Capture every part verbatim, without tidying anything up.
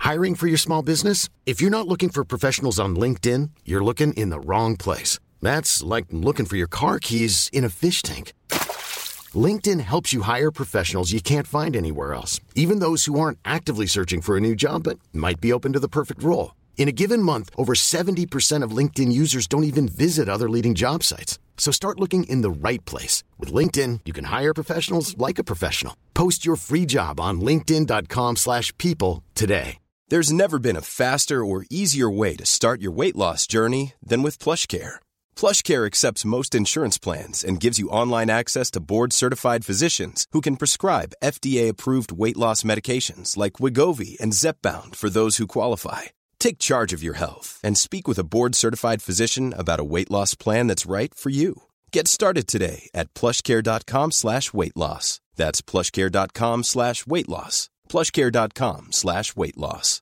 Hiring for your small business? If you're not looking for professionals on LinkedIn, you're looking in the wrong place. That's like looking for your car keys in a fish tank. LinkedIn helps you hire professionals you can't find anywhere else, even those who aren't actively searching for a new job but might be open to the perfect role. In a given month, over seventy percent of LinkedIn users don't even visit other leading job sites. So start looking in the right place. With LinkedIn, you can hire professionals like a professional. Post your free job on linkedin.com slash people today. There's never been a faster or easier way to start your weight loss journey than with PlushCare. PlushCare accepts most insurance plans and gives you online access to board-certified physicians who can prescribe F D A-approved weight loss medications like Wegovy and Zepbound for those who qualify. Take charge of your health and speak with a board-certified physician about a weight loss plan that's right for you. Get started today at plushcare.com slash weight loss. That's plushcare.com slash weight loss. plushcare.com slash weight loss.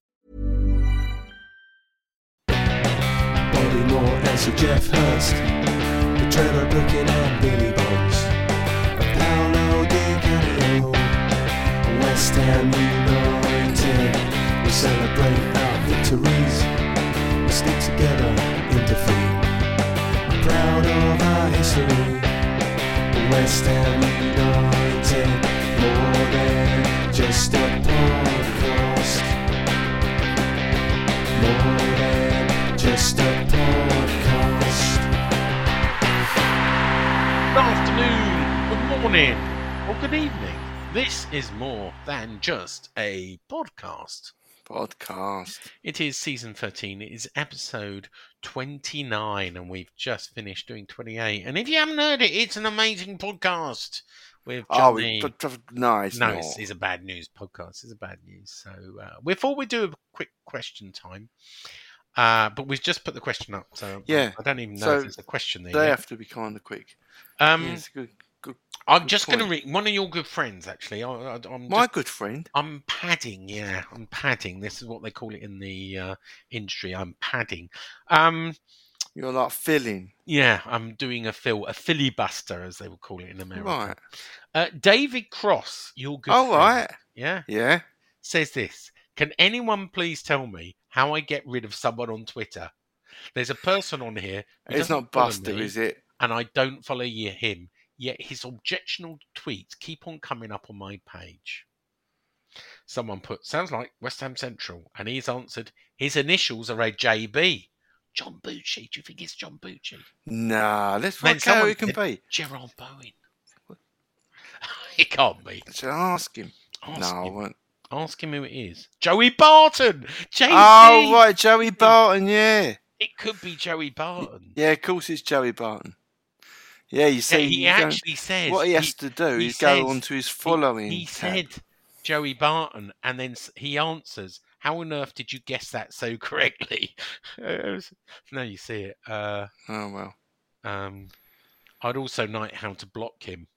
Bobby Moore and Sir Jeff Hurst, the Trevor Brooking and Billy Bonds, Paolo Di Canio, West Ham United. We celebrate our victories, we stick together in defeat. I'm proud of our history, West Ham United, more than just a podcast, more than just a podcast. Good afternoon, good morning, or good evening. This is more than just a podcast. Podcast. It is season thirteen. It is episode twenty-nine, and we've just finished doing twenty-eight. And if you haven't heard it, it's an amazing podcast with Johnny. Oh, but, no, it's no, not. it's, it's a bad news podcast. It's a bad news. So uh, before we do a quick question time, uh, but we've just put the question up, so yeah. I don't even know so if there's a question there. They yet. have to be kind of quick. Um, yeah, it's a good, good, I'm good just going to point. read one of your good friends. Actually, I, I, I'm My just, good friend. I'm padding. Yeah, I'm padding. This is what they call it in the uh, industry. I'm padding. Um, You're like filling. yeah, I'm doing a fill, a filibuster, as they would call it in America. Right. Uh, David Cross, your good Oh, friend, right. yeah, Yeah. says this. Can anyone please tell me how I get rid of someone on Twitter? There's a person on here who It's doesn't not follow Buster, me, is it? and I don't follow you, him. Yet his objectionable tweets keep on coming up on my page. Someone put, sounds like West Ham Central, and he's answered, his initials are a J B. John Bucci. Do you think it's John Bucci? Nah, let's Then work out who someone it can said be. Gerard Bowen. It can't be. Should I ask him? Ask no, I him. won't. Ask him who it is. Joey Barton! J B! Oh, right, Joey Barton, yeah. It could be Joey Barton. Yeah, of course it's Joey Barton. Yeah, you see, Yeah, he you go- actually says... what he has to do he is go says- onto his he- following He, tab. said Joey Barton, and then s- he answers, how on earth did you guess that so correctly? No, you see it. Uh, Oh, well. um, I'd also know how to block him.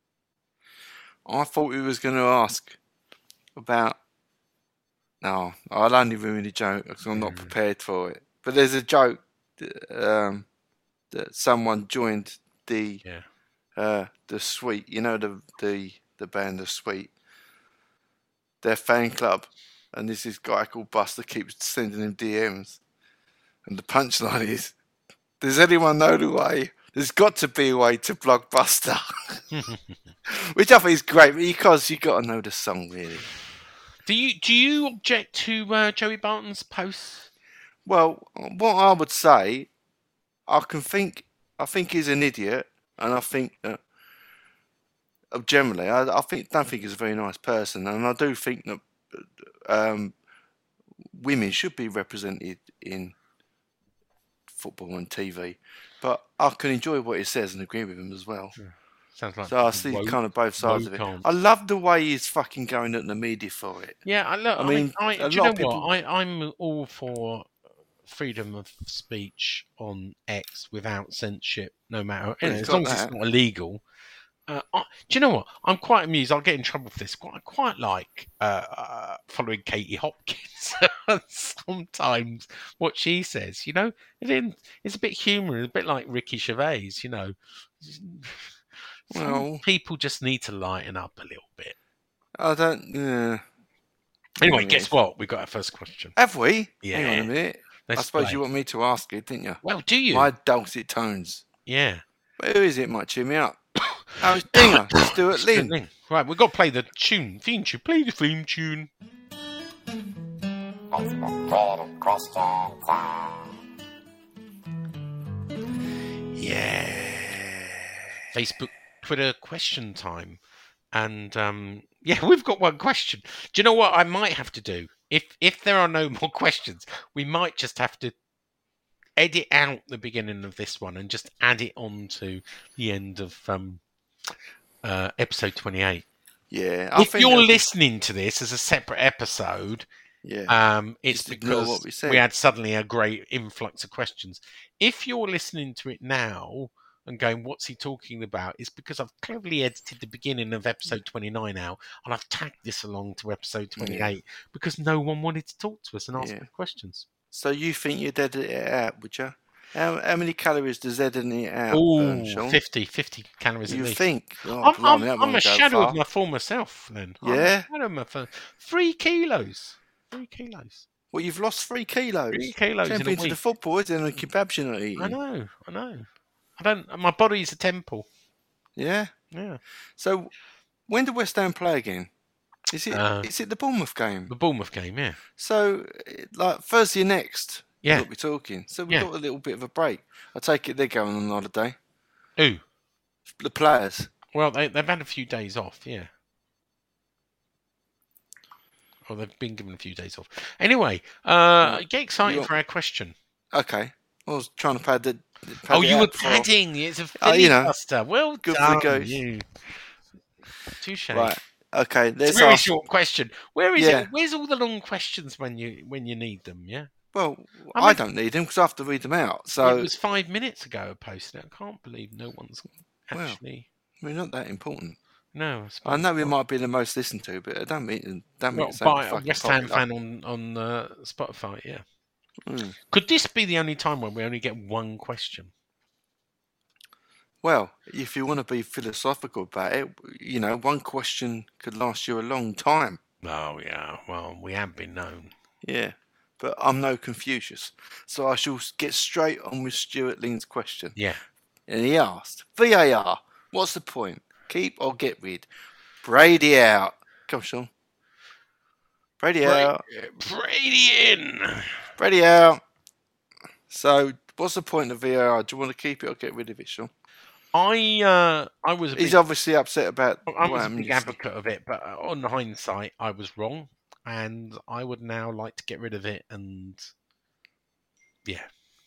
I thought he was going to ask about... No, I'll only ruin the joke because I'm not prepared for it. But there's a joke that, um, that someone joined the Yeah. uh, the Sweet, you know, the the the band The Sweet, their fan club, and there's this guy called Buster keeps sending him D Ms, and the punchline is, "Does anyone know the way? There's got to be a way to block Buster," which I think is great because you got to know the song really. Do you do you object to uh, Joey Barton's posts? Well, what I would say, I can think, I think he's an idiot, and I think that uh, generally, I, I think don't think he's a very nice person, and I do think that um, women should be represented in football and T V. But I can enjoy what he says and agree with him as well. Yeah. Sounds like So I see woke- kind of both sides of it. woke on. I love the way he's fucking going at the media for it. Yeah, I look. I I mean, mean, I, a do you lot know of people- what? I, I'm all for freedom of speech on X without censorship, no matter Yeah, as it's long got as that. it's not illegal. Uh, I, do you know what? I'm quite amused. I'll get in trouble for this. Quite, quite like uh, uh, following Katie Hopkins sometimes. What she says, you know, it in, it's a bit humorous, a bit like Ricky Gervais. You know, some Well- people just need to lighten up a little bit. I don't. Yeah. Anyway, Hang on a guess minute. what? We got our first question. Have we? Yeah. Hang on a minute. Let's I suppose play. you want me to ask it, didn't you? Well, do you? My dulcet tones. Yeah. Who is it might cheer me up? Oh, it's Dinger, Stuart Lynn. Lynn. Right, we've got to play the tune. Theme tune. Play the theme tune. Yeah. Facebook, Twitter question time. And um, yeah, we've got one question. Do you know what I might have to do? If if there are no more questions, we might just have to edit out the beginning of this one and just add it on to the end of um, uh, episode twenty-eight. Yeah. I If think you're that'd be- listening to this as a separate episode, Yeah. um, it's Just ignore because what we said. we had suddenly a great influx of questions. If you're listening to it now and going, what's he talking about? It's because I've cleverly edited the beginning of episode twenty-nine out and I've tagged this along to episode twenty-eight because no one wanted to talk to us and ask Yeah. me questions. So you think you'd edit it out, would you? How, how many calories does editing it out, Oh, burn, Sean? fifty, fifty calories You at least. think? Oh, I'm, blimey, that I'm, I'm won't a go shadow far. of my former self then. I'm a Yeah? shadow of my fir- Three kilos. Three kilos. Well, you've lost three kilos. Three kilos in a Jumping into week. the football, isn't it? Kebabs you're not eating. I know, I know. I don't. My body's a temple. Yeah. Yeah. So when do West Ham play again? Is it? Uh, is it the Bournemouth game? The Bournemouth game, yeah. So eh, like Thursday next. Yeah. We'll be talking. So we've Yeah. got a little bit of a break. I take it they're going on holiday. Who? The players. Well, they, they've had a few days off, yeah. Or they've been given a few days off. Anyway, uh, get excited You- for our question. Okay. I was trying to pad the. pad Oh, it you out were before- padding. It's a Oh, you know, filibuster. Well good for the done, goose. you. Touche. Right. Okay. It's Let's a very ask. short question. Where is Yeah. it? Where's all the long questions when you when you need them? Yeah. Well, I I, mean- don't need them because I have to read them out. So it was five minutes ago I posted it. I can't believe no one's Well, actually. we're not that important. No, I, I suppose know we not. might be the most listened to, but I don't mean don't mean Well, it's that by a fucking West Ham popular. fan on on uh, Spotify. Yeah. Mm. Could this be the only time when we only get one question? Well, if you want to be philosophical about it, you know, one question could last you a long time. Oh yeah. Well, we have been known. Yeah, but I'm no Confucius, so I shall get straight on with Stuart Lean's question. Yeah. And he asked, V A R, what's the point? Keep or get rid? Brady out. Come on, Sean. Brady out. Brady in. Brady out. So, what's the point of V A R? Do you want to keep it or get rid of it, Sean? I uh, I was a He's big, obviously upset about I what was a happened big yesterday. advocate of it, but uh, on hindsight, I was wrong, and I would now like to get rid of it. And yeah,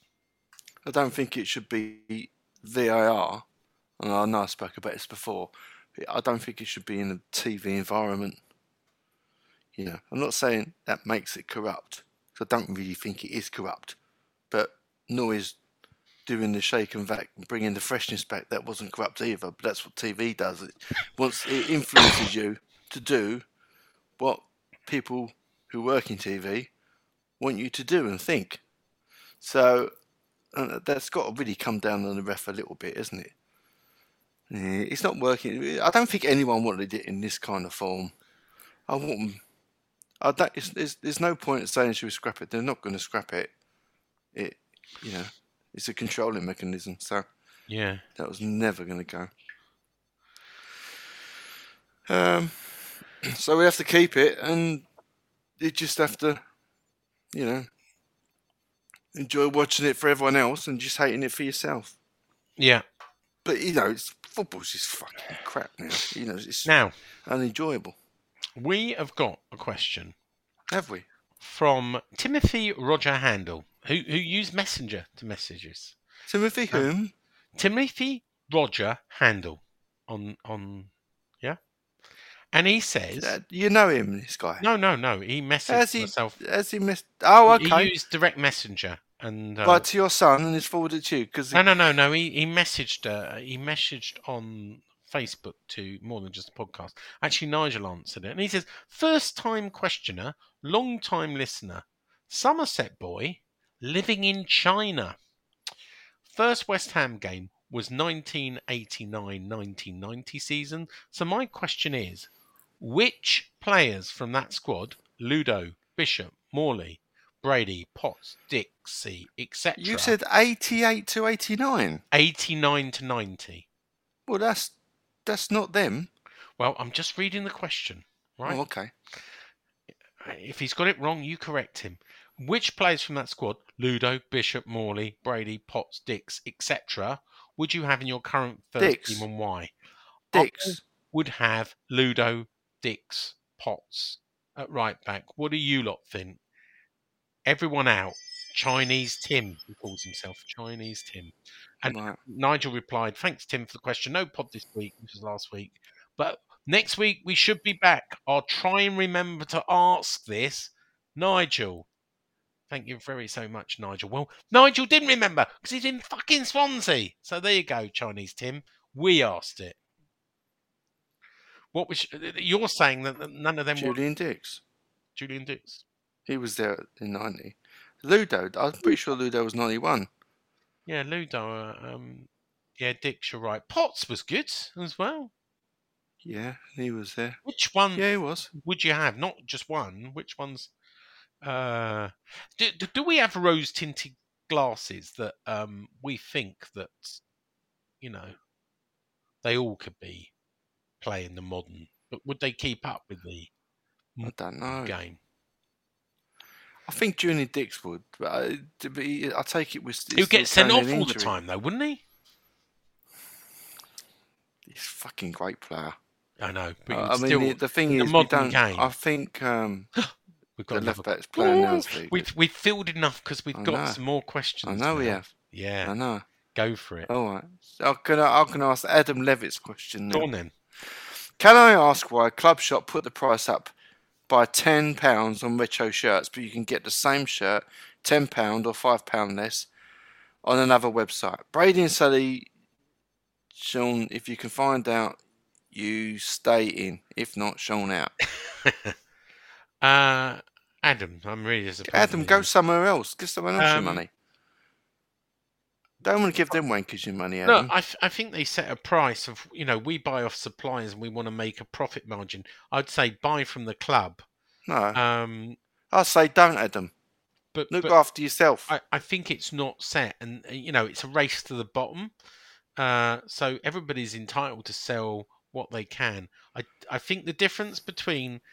I don't think it should be V A R. And I know I spoke about this before. I don't think it should be in a T V environment. You know, I'm not saying that makes it corrupt, because I don't really think it is corrupt. But nor is doing the shake and vac and bringing the freshness back. That wasn't corrupt either. But that's what T V does. It once it influences you to do what people who work in T V want you to do and think. So uh, that's got to really come down on the ref a little bit, isn't it? Yeah, it's not working. I don't think anyone wanted it in this kind of form. I want them. I don't. It's, there's, there's no point in saying should we scrap it. They're not going to scrap it. It, you know, it's a controlling mechanism. So yeah. that was never going to go. Um, so we have to keep it, and you just have to, you know, enjoy watching it for everyone else and just hating it for yourself. Yeah. But you know, it's, football's just fucking crap now. You know, it's Now unenjoyable. we have got a question Have we? from Timothy Roger Handel, who who used Messenger to messages. Timothy whom? Timothy Roger Handel on on yeah, and he says Uh, you know him, this guy. no no no he messaged Has he? myself. Has he missed? Oh, He okay. used direct messenger and uh, Right to your son, and he's forwarded to you because no no no no he he messaged uh, he messaged on Facebook to More Than Just a Podcast. Actually, Nigel answered it, and he says, first time questioner, long time listener, Somerset boy, living in China. First West Ham game was nineteen eighty-nine nineteen ninety season. So my question is, which players from that squad Ludo, Bishop, Morley, Brady, Potts, Dixie, et cetera. You said eighty-eight to eighty-nine. eighty-nine to ninety. Well, that's that's not them. Well, I'm just reading the question, right? Oh, okay. If he's got it wrong, you correct him. Which players from that squad, Ludo, Bishop, Morley, Brady, Potts, Dix, et cetera, would you have in your current third Dix. team and why? Dix. I would have Ludo, Dix, Potts at right back. What do you lot think? Everyone out. Chinese Tim, he calls himself. Chinese Tim. And Right. Nigel replied, thanks, Tim, for the question. No pod this week, which was last week. But next week, we should be back. I'll try and remember to ask this. Nigel. Thank you very so much, Nigel. Well, Nigel didn't remember because he's in fucking Swansea. So there you go, Chinese Tim. We asked it. What was you're saying that none of them Julian were Dix. Julian Dix? He was there in ninety. Ludo, I'm pretty sure Ludo was ninety-one. Yeah, Ludo. Uh, um, yeah, Dix, you're right. Potts was good as well. Yeah, he was there. Which one Yeah, he was. would you have? Not just one. Which ones? Uh, do, do, do we have rose tinted glasses that um, we think that, you know, they all could be playing the modern, but would they keep up with the I don't know. game? I think Julian Dix would, but I, to be, I take it with. He'd get sent off all the time, though, wouldn't he? He's a fucking great player. I know, but Uh, I mean, still, the, the thing in is, the we modern don't. game, I think um, we've the got left another- back's playing now. is very good. We've we've filled enough because we've I got know. some more questions. I know we now. have. Yeah, I know. go for it. All right. I'm gonna. I'm gonna ask Adam Levitt's question now. Go on then. Can I ask why Club Shop put the price up by ten pounds on retro shirts, but you can get the same shirt ten pound or five pound less on another website? Brady and Sully, Sean, if you can find out, you stay in. If not, Sean out. uh, Adam, I'm really disappointed. Adam, in go you. somewhere else. Give someone else Um, your money. Don't want to give them wankers your money, No, Adam. I, th- I think they set a price of, you know, we buy off suppliers and we want to make a profit margin. I'd say buy from the club. No. Um, I say don't, Adam. but Look but after yourself. I, I think it's not set, and uh, you know, it's a race to the bottom. Uh, so everybody's entitled to sell what they can. I I think the difference between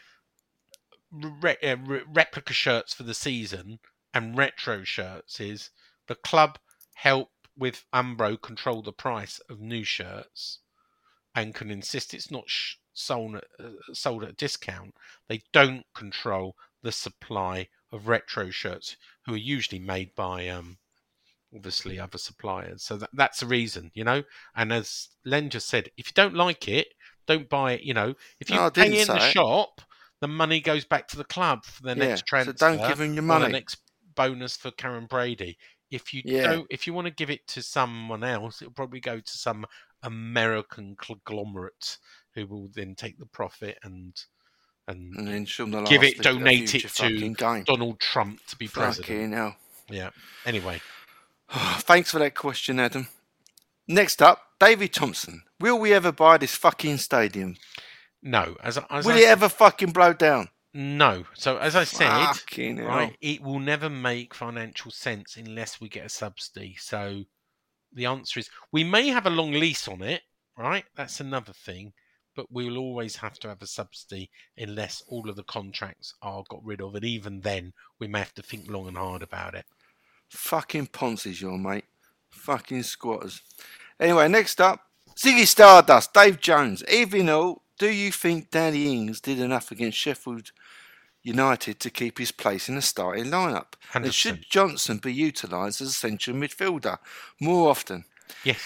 re- uh, re- replica shirts for the season and retro shirts is the club help with Umbro control the price of new shirts and can insist it's not sh- sold at, uh, sold at a discount. They don't control the supply of retro shirts, who are usually made by um, obviously other suppliers. So that, that's the reason, you know. And as Len just said, if you don't like it, don't buy it. You know, if you No, I pay didn't in the say it. shop, the money goes back to the club for the Yeah, next so transfer. don't give 'em your or money. the next bonus for Karen Brady. If you Yeah. don't, if you want to give it to someone else, it'll probably go to some American conglomerate who will then take the profit and and, And then Sean will give ask it, the- the donate future it fucking to game. Donald Trump to be president. Fucking hell. Yeah. Anyway, Thanks for that question, Adam. Next up, David Thompson. Will we ever buy this fucking stadium? no. As, I- as Will I it ever fucking blow down? No. So as I said, Fucking hell. right, it will never make financial sense unless we get a subsidy. So the answer is we may have a long lease on it, right? That's another thing, but we'll always have to have a subsidy unless all of the contracts are got rid of. And even then, we may have to think long and hard about it. Fucking Ponzi's your mate. Fucking squatters. Anyway, next up, Ziggy Stardust, Dave Jones. Even all, do you think Danny Ings did enough against Sheffield United to keep his place in the starting lineup? one hundred And should percent. Johnson be utilised as a central midfielder more often? Yes.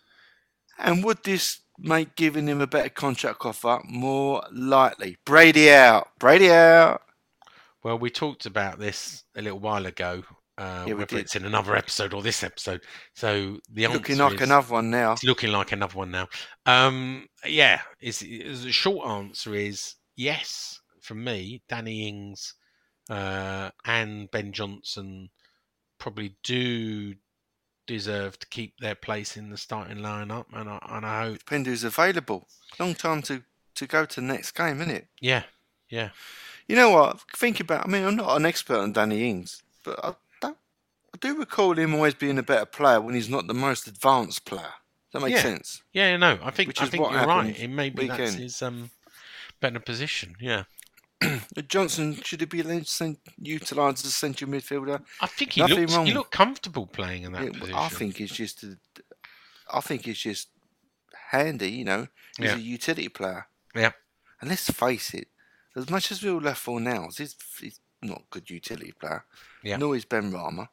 And would this make giving him a better contract offer more likely? Brady out. Brady out. Well, we talked about this a little while ago. Uh, Yeah, we whether did. it's in another episode or this episode. So the answer Looking like is, another one now. It's looking like another one now. Um, yeah, it's, it's, the short answer is yes. From me, Danny Ings uh, and Ben Johnson probably do deserve to keep their place in the starting lineup, and I, and I hope, Depends who's available. Long time to, to go to the next game, isn't it? yeah, Yeah. You know what? Think about. I mean, I'm not an expert on Danny Ings, but I don't. I do recall him always being a better player when he's not the most advanced player. Does that make Yeah. sense? Yeah, no, I think Which I is think what you're right. happened It maybe that's weekend. his um better position. Yeah. Johnson, should he be utilised as a central midfielder? I think he Nothing looked wrong. he looked comfortable playing in that Yeah, position. I think it's just. A, I think it's just handy. You know, he's Yeah. a utility player. Yeah. And let's face it, as much as we all left for now, he's, he's not a good utility player. Yeah. Nor is Ben Rama.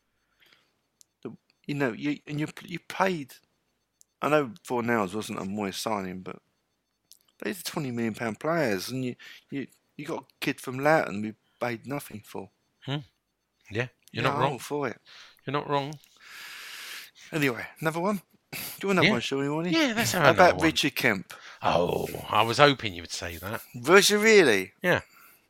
You know, you and you you paid. I know Fornals wasn't a Moyes signing, but these are twenty million pound players, and you you you got a kid from Loughton we paid nothing for. Hmm. Yeah, you're Yeah, not I'm wrong. all for it. You're not wrong. Anyway, another one. Do you want another Yeah. one, shall we, Wally? Yeah, let's have How another about one. Richard Kemp? Oh, I was hoping you would say that. Was you really? Yeah.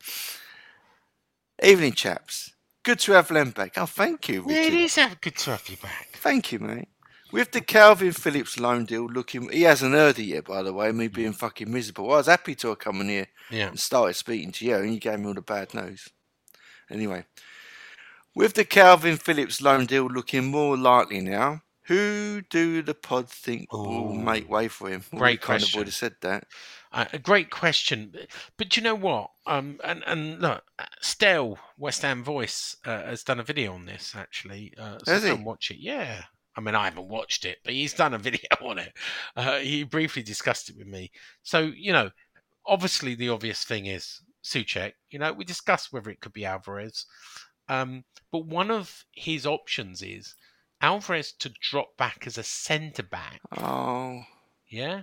Evening, chaps. Good to have Len back. Oh, thank you, Yeah, Richard. it is have good to have you back. Thank you, mate. With the Calvin Phillips loan deal looking... He hasn't heard it yet, by the way, me being fucking miserable. I was happy to have come in here Yeah. and started speaking to you, and you gave me all the bad news. Anyway, with the Calvin Phillips loan deal looking more likely now, who do the pod think will Ooh. make way for him? Well, Great we kind question. of would have said that. Uh, a great question, but you know what? Um, and and look, Stell, West Ham Voice, uh, has done a video on this actually. Uh, so Has he? go and watch it. Yeah, I mean I haven't watched it, but he's done a video on it. Uh, he briefly discussed it with me. So you know, obviously the obvious thing is Souček. You know, we discussed whether it could be Alvarez, um, but one of his options is Alvarez to drop back as a centre back. Oh, Yeah.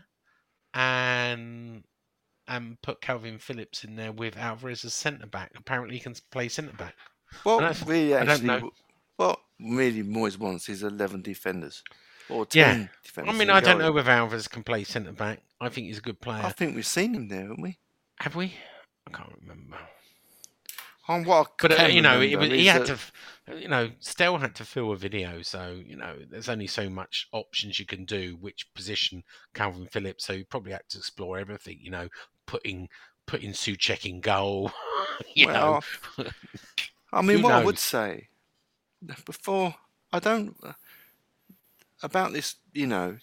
And and put Calvin Phillips in there with Alvarez as centre back. Apparently, he can play centre back. well, I don't- really, I don't actually, know. what really Moyes wants is eleven defenders or Yeah. ten defenders. I mean, in I don't goal. know whether Alvarez can play centre back. I think he's a good player. I think we've seen him there, haven't we? Have we? I can't remember. On what I But uh, can you know, it remember was, he is had that- to. f- You know, Stell had to fill a video, so you know, there's only so much options you can do. Which position Calvin Phillips? So he probably had to explore everything. You know, putting putting Souček in goal. you well, know, I mean, who what I would knows? say before I don't about this, you know,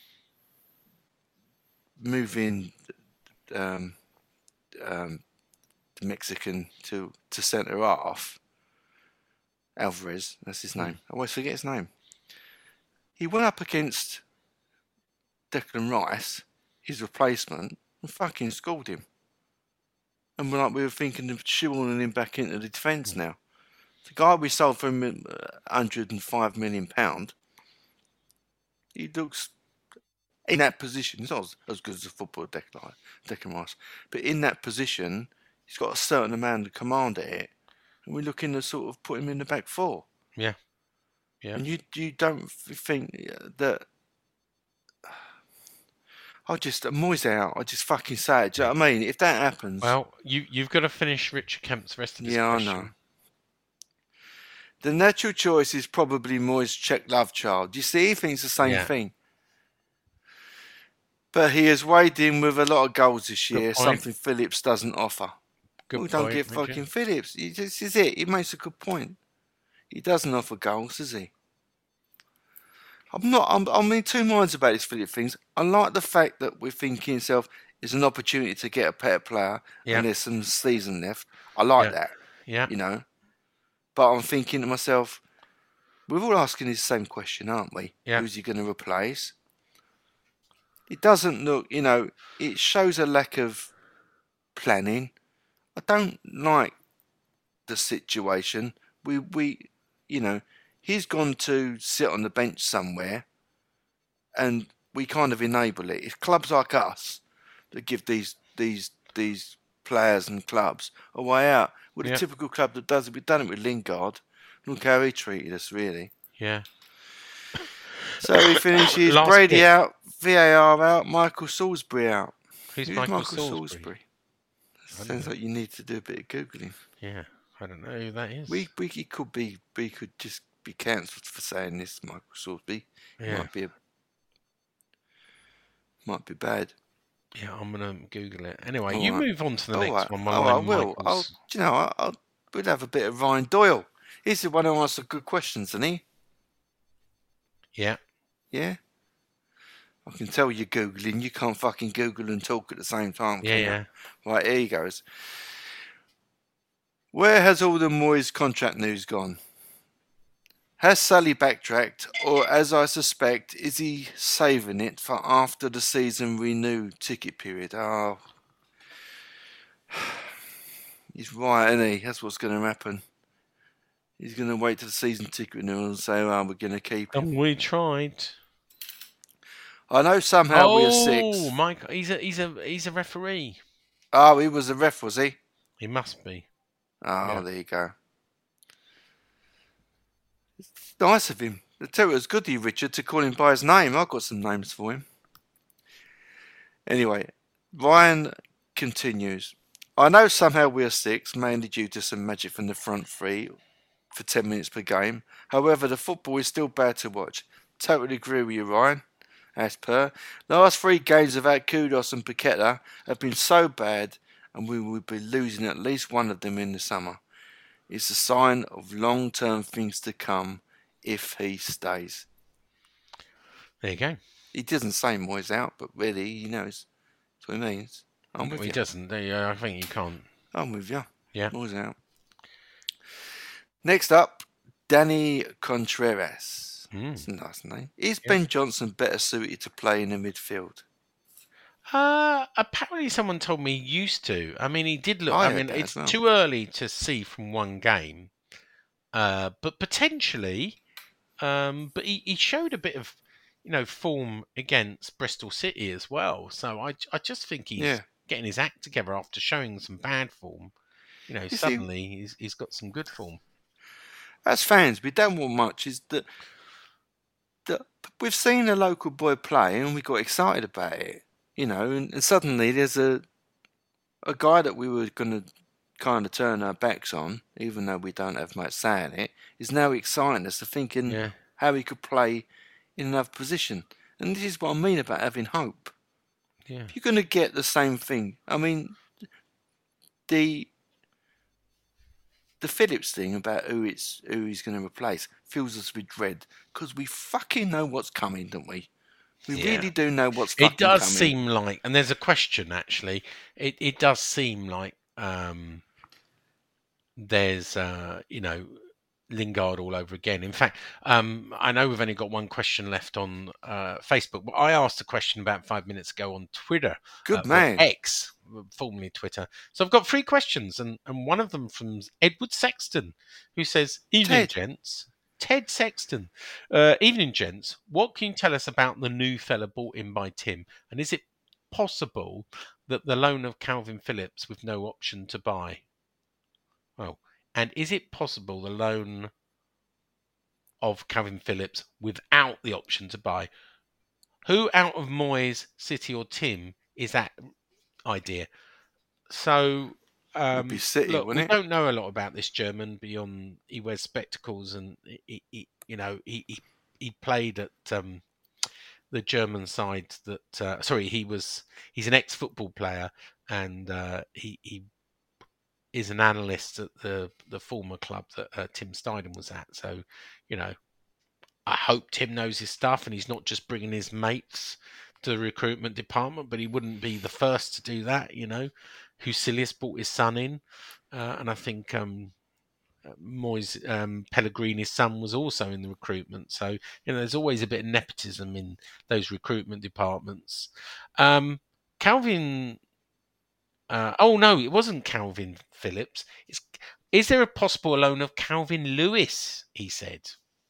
moving um, um, the Mexican to to centre half. Alvarez, that's his name. I always forget his name. He went up against Declan Rice, his replacement, and fucking scored him. And we're like we were thinking of shoehorning him back into the defence now. The guy we sold for him uh, one hundred and five million pound. He looks in that position. He's not as, as good as a footballer, Declan, Declan Rice, but in that position, he's got a certain amount of command at it. And we're looking to sort of put him in the back four. Yeah. Yeah. And you you don't think that I just Moyes out. I just fucking say it. Do you know what I mean? If that happens, Well, you you've got to finish Richard Kemp's rest of this yeah, question. I know. The natural choice is probably Moyes' Czech love child. You see, he thinks the same Yeah. thing. But he has weighed in with a lot of goals this Good year, point. something Phillips doesn't offer. Good we don't point, get Richard. fucking Phillips. He, this is it. He makes a good point. He doesn't offer goals, does he? I'm not. I'm, I'm in two minds about this Phillips things. I like the fact that we're thinking himself is an opportunity to get a better player, Yeah. and there's some season left. I like Yeah. that, Yeah. you know. But I'm thinking to myself, we're all asking the same question, aren't we? Yeah. Who's he going to replace? It doesn't look, you know, it shows a lack of planning. I don't like the situation. We, we, you know, he's gone to sit on the bench somewhere, and we kind of enable it. It's clubs like us that give these these these players and clubs a way out. We're the Yeah. typical club that does it. We've done it with Lingard. Look how he treated us, really. Yeah. So he finishes Last Brady bit. out, V A R out, Michael Salisbury out. Who's, Who's Michael, Michael Salisbury? Salisbury? I don't Sounds know. like you need to do a bit of googling. Yeah. I don't know who that is. We we he could be we could just be cancelled for saying this, Michael Salisbury. It yeah. might be a, might be bad. Yeah, I'm gonna Google it. Anyway, All you right. move on to the All next right. one. Oh, while I I'm will. I'll, Michael's- do you know, I, I'll, we'll have a bit of Ryan Doyle. He's the one who asks the good questions, isn't he? Yeah. Yeah. I can tell you're Googling. You can't fucking Google and talk at the same time, Yeah, can you? yeah. Right, here he goes. Where has all the Moyes contract news gone? Has Sully backtracked, or as I suspect, is he saving it for after the season renewed ticket period? Oh, he's right, isn't he? That's what's going to happen. He's going to wait till the season ticket renewal and say, "Oh, we're going to keep him." And we tried. I know somehow oh, we are six. Mike, he's a he's a he's a referee. Oh, he was a ref, was he? He must be. Oh, Yeah. there you go. It's nice of him. I tell you, it was good of you, Richard, to call him by his name. I've got some names for him. Anyway, Ryan continues. I know somehow we're six, mainly due to some magic from the front three for ten minutes per game. However, the football is still bad to watch. Totally agree with you, Ryan. As per, the last three games without Kudos and Paqueta have been so bad, and we will be losing at least one of them in the summer. It's a sign of long-term things to come if he stays. There you go. He doesn't say Moyes out, but really, he knows. That's what he means. I'm No, with he you. doesn't. There you- I think you can't. I'm with you. Yeah. Moyes out. Next up, Danny Contreras. Mm. That's a nice name. Is Yeah. Ben Johnson better suited to play in the midfield? Uh, apparently someone told me he used to. I mean, he did look. I I, heard mean, that it's as well. too early to see from one game, uh, but potentially. Um, but he, he showed a bit of, you know, form against Bristol City as well. So I, I just think he's Yeah. getting his act together after showing some bad form. You know, You see- suddenly he's he's got some good form. As fans, we don't want much. Is that, that we've seen a local boy play and we got excited about it, you know, and, and suddenly there's a a guy that we were going to kind of turn our backs on, even though we don't have much say in it, is now exciting us to thinking Yeah. how he could play in another position. And this is what I mean about having hope. Yeah. If you're going to get the same thing, I mean, the the Phillips thing about who it's who he's going to replace fills us with dread because we fucking know what's coming, don't we? We Yeah. really do know what's fucking It does coming. seem like, and there's a question actually. It it does seem like um, there's uh, you know Lingard all over again. In fact, um, I know we've only got one question left on uh, Facebook, but I asked a question about five minutes ago on Twitter. Good uh, man. or X, formerly Twitter. So I've got three questions, and, and one of them from Edward Sexton, who says, "Evening, Ted. gents." Ted Sexton. Uh, evening, gents. What can you tell us about the new fella brought in by Tim? And is it possible that the loan of Calvin Phillips with no option to buy? Oh, and is it possible the loan of Calvin Phillips without the option to buy? Who out of Moyes, City or Tim is that idea? So... Um, be City, look, wouldn't we it? don't know a lot about this German beyond he wears spectacles and he, he you know he, he he played at um, the German side that uh, sorry he was he's an ex-football player and uh, he he is an analyst at the the former club that uh, Tim Steidten was at. So you know I hope Tim knows his stuff and he's not just bringing his mates to the recruitment department, but he wouldn't be the first to do that, you know. Husilius brought his son in, uh, and I think um, Moyes um, Pellegrini's son was also in the recruitment. So you know, there's always a bit of nepotism in those recruitment departments. Um, Calvin, uh, oh no, it wasn't Calvin Phillips. It's, is there a possible loan of Calvin Lewis? He said.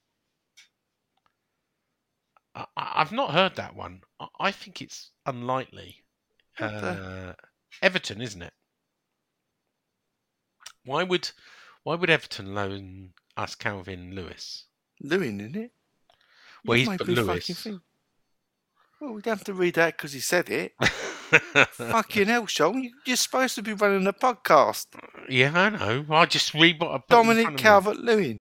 I, I've not heard that one. I, I think it's unlikely. What the- Uh, Everton, isn't it? Why would why would Everton loan us Calvin Lewis? Lewin, isn't it? Well, You've he's made put me Lewis. fucking think. Well, we don't have to read that because he said it. Fucking hell, Sean. You're supposed to be running a podcast. Yeah, I know. I just read what I put in Dominic front of me. Calvert-Lewin.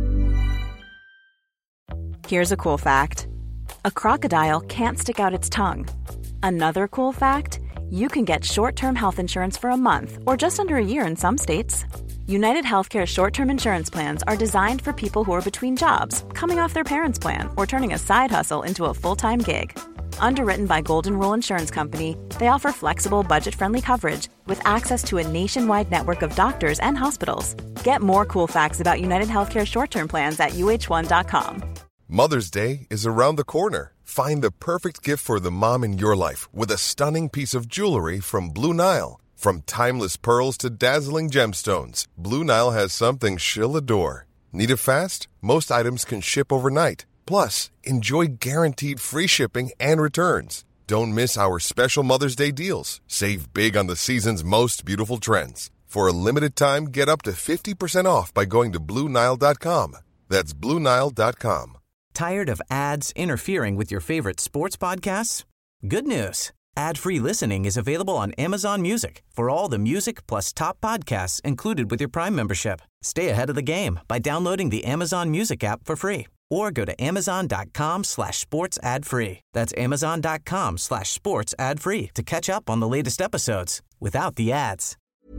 Here's a cool fact. A crocodile can't stick out its tongue. Another cool fact, you can get short-term health insurance for a month or just under a year in some states. United Healthcare short-term insurance plans are designed for people who are between jobs, coming off their parents' plan, or turning a side hustle into a full-time gig. Underwritten by Golden Rule Insurance Company, they offer flexible, budget-friendly coverage with access to a nationwide network of doctors and hospitals. Get more cool facts about United Healthcare short-term plans at U H one dot com. Mother's Day is around the corner. Find the perfect gift for the mom in your life with a stunning piece of jewelry from Blue Nile. From timeless pearls to dazzling gemstones, Blue Nile has something she'll adore. Need it fast? Most items can ship overnight. Plus, enjoy guaranteed free shipping and returns. Don't miss our special Mother's Day deals. Save big on the season's most beautiful trends. For a limited time, get up to fifty percent off by going to Blue Nile dot com. That's Blue Nile dot com. Tired of ads interfering with your favorite sports podcasts? Good news. Ad-free listening is available on Amazon Music for all the music plus top podcasts included with your Prime membership. Stay ahead of the game by downloading the Amazon Music app for free or go to amazon.com slash sports ad free. That's amazon.com slash sports ad free to catch up on the latest episodes without the ads.